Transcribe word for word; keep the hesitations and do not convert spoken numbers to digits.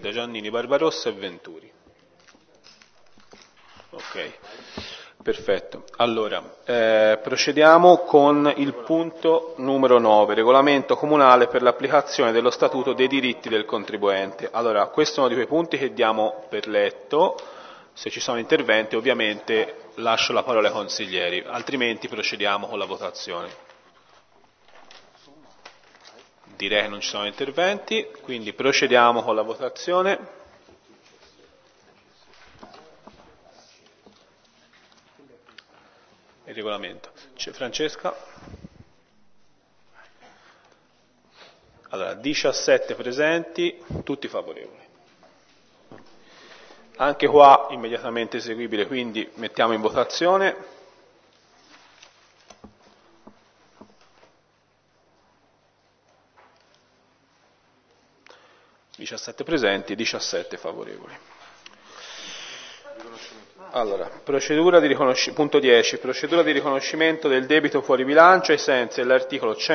Tirchia, Giannini, Barbarossa e Venturi. Ok, perfetto. Allora, eh, procediamo con il punto numero nove, regolamento comunale per l'applicazione dello Statuto dei diritti del contribuente. Allora, questo è uno di quei punti che diamo per letto. Se ci sono interventi, ovviamente lascio la parola ai consiglieri, altrimenti procediamo con la votazione. Direi che non ci sono interventi, quindi procediamo con la votazione. Il regolamento. C'è Francesca? Allora, diciassette presenti, tutti favorevoli. Anche qua immediatamente eseguibile, quindi mettiamo in votazione. diciassette presenti, diciassette favorevoli. Allora, procedura di riconoscimento, punto dieci, procedura di riconoscimento del debito fuori bilancio ai sensi dell'articolo